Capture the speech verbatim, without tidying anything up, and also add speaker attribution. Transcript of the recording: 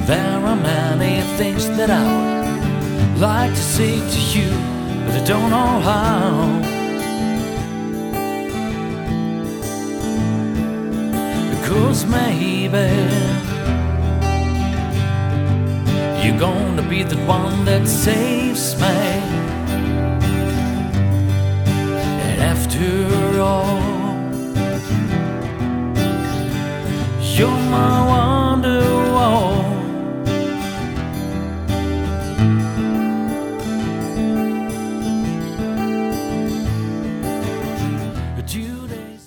Speaker 1: There are many things that I would like to say to you, but I don't know how. Because maybe you're gonna be the one that saves me. And after all, you're my